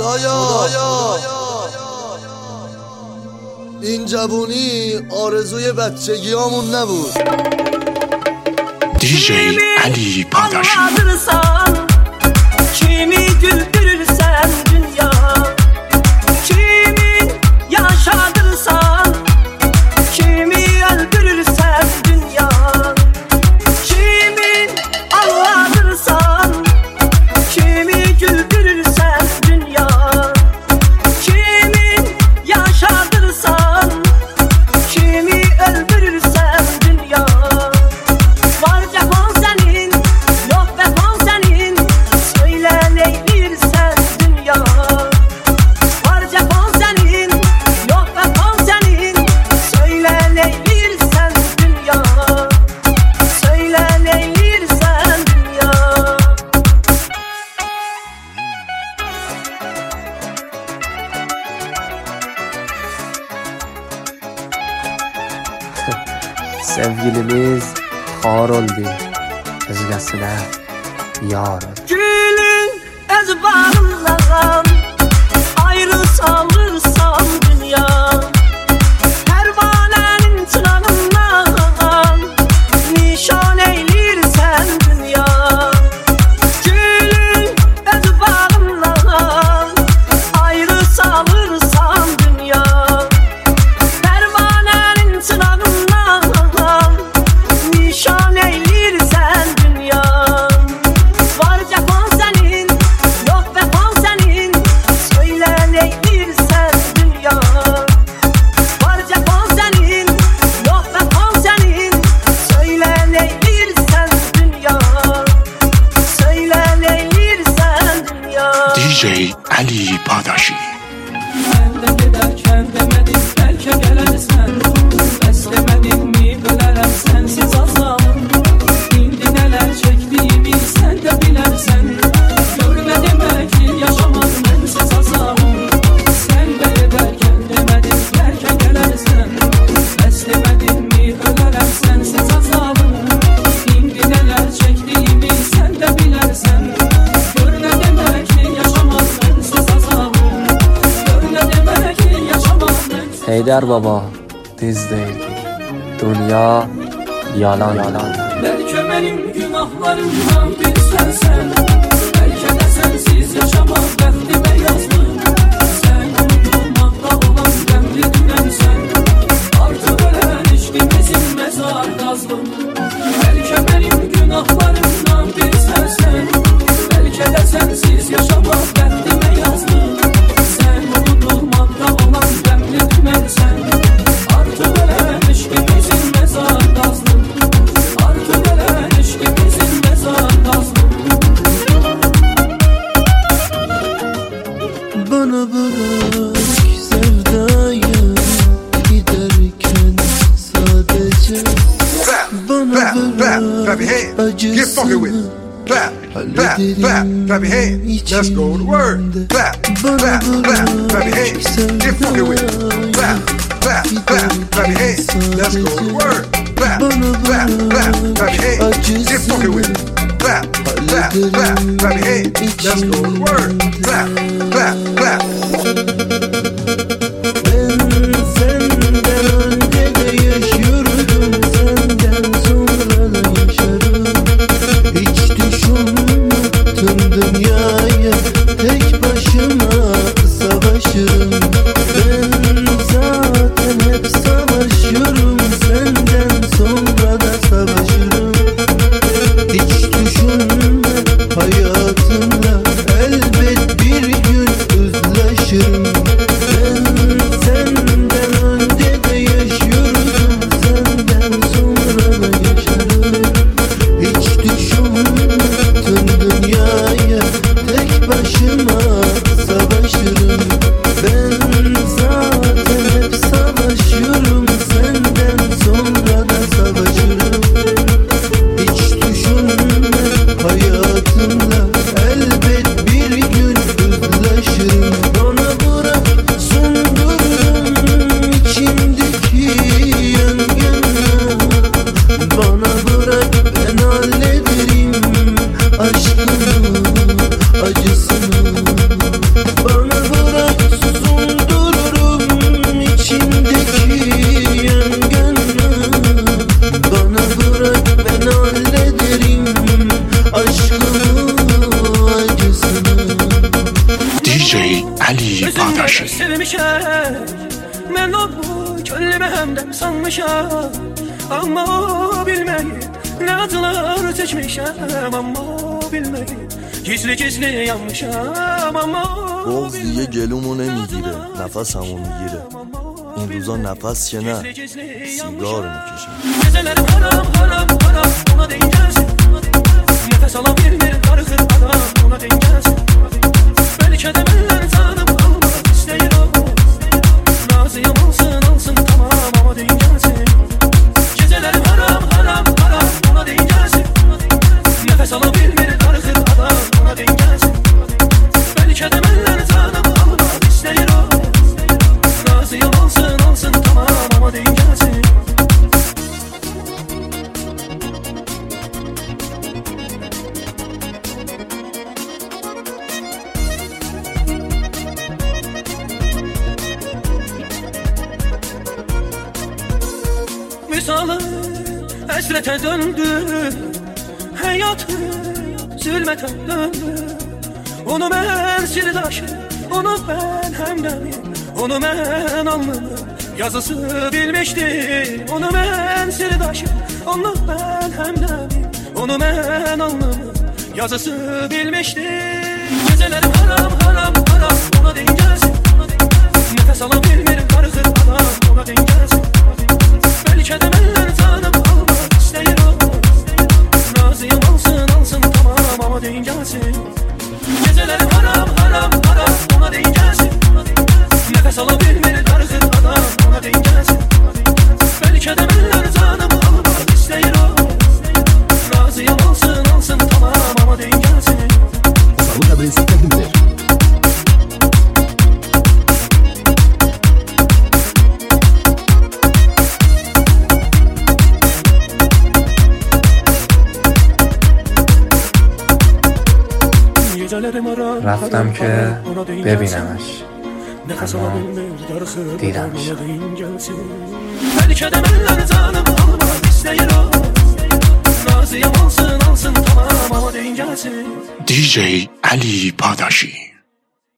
این جوونی آرزوی بچگیامون نبود. دیجی علی پاداشی. Kimi güldürürsen dünya, kimi yaşatırsan, kimi öldürürsen dünya, kimi ağlatırsan, kimi güldürürsen dünya, kimi yaşatırsan, kimi öldürürsen dünya. Var cefan senin, yok vefan senin, söyle neylirsen dünya. Var cefan senin, yok vefan senin, söyle neylirsen dünya. Söyle neylirsen dünya. Sevgilimiz xor oldu, o'zgasida yor. Gülün öz bağından ayrı salırsam dünya, pervanenin çırağından nişan eylirsen dünya. Gülün öz bağından ayrı salırsam dünya, pervanenin çırağından nişan eylirsen dünya. Var cefan senin, yok vefan senin, söyle neylirsen dünya. Var cefan senin, yok vefan senin, söyle neylirsen dünya. Söyle neylirsen dünya. دیجی علی پاداشی. Ben de giderken demedim belki gelersen, beslemedin mi bölerem sensiz azalım. Şimdi neler çektiğimi sen de bilersen, görme demek ki yaşamam bensiz azalım. Sen de giderken demedim belki gelersen, beslemedin mi bölerem sensiz azalım. Şimdi neler çektiğimi sen de bilersen, görme demek ki yaşamam bensiz azalım. Görme demek ki yaşamam bensiz. Heydar baba tez değil, dünya yalan. Belki benim günahlarımdan bir sensen, belki de sensiz yaşamak behtime yazdım. Sen unutulmakta olan demli dünensen, artık ölen ilişkimizin mezar kazdım. Belki benim günahlarımdan bir sensen, belki de sensiz yaşamak behtime yazdım. Sen unutulmakta olan demli dünensen, artık ölen ilişkimizin mezar kazdım. Artık ölen ilişkimizin mezar kazdım. Bana bırak sevdayı, giderken sadece bana Clap your hands. Get funky with it. Clap, clap, clap, clap your hands. Let's go to work. Clap, clap, clap, clap your hands. Get funky with it. Clap, clap, clap, clap your hands. Let's go to work. Clap, clap, clap, clap your hands. Get funky with it. Clap, clap, clap, clap your hands. Let's go to work. Clap, clap, clap. Ben senden önce de yaşıyordum, senden sonra da yaşarım. Hiç düşünmedim dünyaya, tek başıma savaşırım. Ben zaten hep savaşıyorum, senden sonra da savaşırım. Hiç düşünme hayatımda, elbet bir gün özleşirim. vermişəm. Mən o könlümə həmdəm sanmışam. Amma o bilməyib nə acılar çəkmişəm. Amma o bilməyib gizli yanmışam. Amma o بغض دیگه گلومو نمیگیره نفسمو میگیره این روزا نفس که نه سیگار میکشم Gecələrim haram ona deyəcəksin. Nəfəs ala bilmir darıxır adam ona deyəcəksin. Bəlkə də məndən canım almaq istəyir o. Razıyam alsın tamam ama deyəcəksin. Gecələrim haram ona deyəcəksin. Nəfəs ala bilmir darıxır adam ona deyəcəksin. Bəlkə də məndən canım almaq istəyir o. Razıyam alsın tamam ama deyəcəksin. Misalı əsrətə döndü, həyatı zülmətə döndü. Onu mən sirdaşı, onu mən həmdəmi, onu mən alnımı yazısı bilmişdim. Onu mən sirdaşı, onu mən həmdəmi, onu mən alnımı yazısı bilmişdim. Gecələrim haram ona deyəcəksin. Nəfəs ala bilmir darıxır adam ona deyəcəksin. Bəlkə də məndən canım almaq istəyir o. Razıyam alsın tamam ama deyəcəksin. Gecələrim haram ona deyəcəksin. Nəfəs ala bilmir darıxır adam ona deyəcəksin. Bəlkə də məndən canım almaq istəyir o. Razıyam alsın tamam ama deyəcəksin. Salud a principios de mujer. رفتم که ببینمش اما دیدمش. Bəlkə də məndən canım almaq istəyir o. Razıyam alsın tamam ama deyəcəksin. DJ علی پاداشی